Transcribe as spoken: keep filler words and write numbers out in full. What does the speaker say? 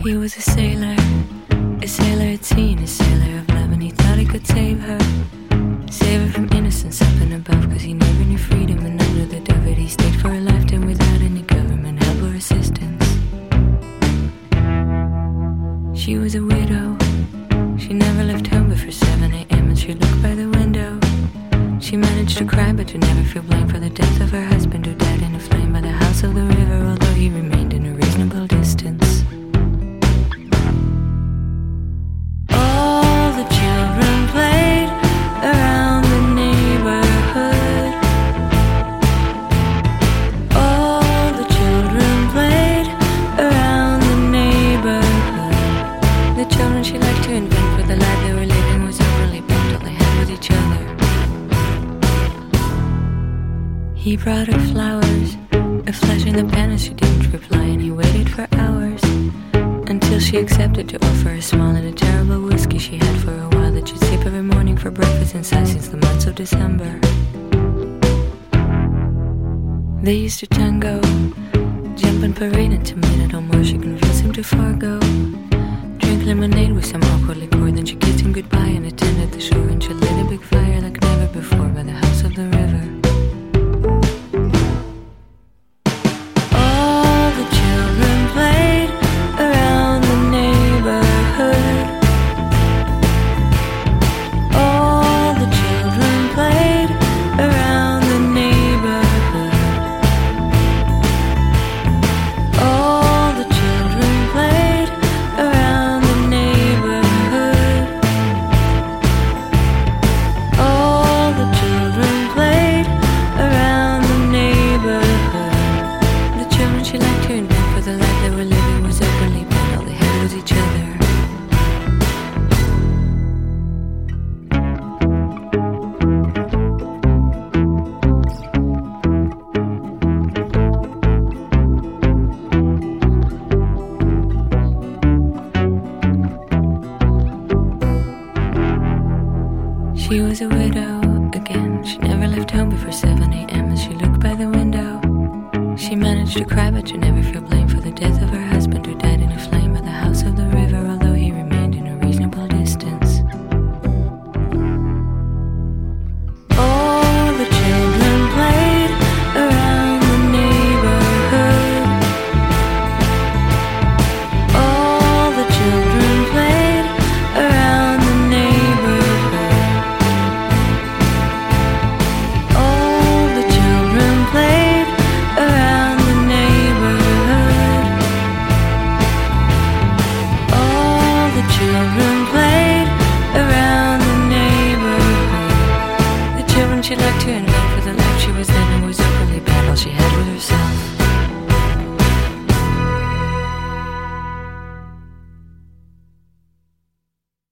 He was a sailor, a sailor at sea, and a sailor of love, and he thought he could save her, save her from innocence up and above, cause he never knew freedom, and under the dove he stayed for a lifetime without any government help or assistance. She was a widow, she never left home before seven a.m. and she looked by the window. She managed to cry but to never feel blame for the death of her husband, who died in a flame by the house of the river, although he remained in a reasonable distance. All the children played around the neighborhood. All the children played around the neighborhood. The children she liked to invent for the life they were living was overly bent all they had with each other. He brought her flowers, a flash in the pan as she didn't reply, and he waited for hours until she accepted to offer a small and a terrible whiskey she had for a while that she'd sip every morning for breakfast inside since the months of December. They used to tango, jump and parade until midnight or more. She convinced him to forego, drink lemonade with some awkward liqueur. Then she kissed him goodbye and attended the shore, and she lit a big fire like never before by the house of the river. She was a widow again. She never left home before seven a.m. as she looked by the window. She managed to cry but to never feel blame for the death of her husband, who died in a flame by the house of the river, although he remained in a reasonable distance. All the children played around the neighborhood. All the children played around the neighborhood. All the children played around the neighborhood. All the children played around the neighborhood. The children she liked to invent for the life she was living was openly bad. All she had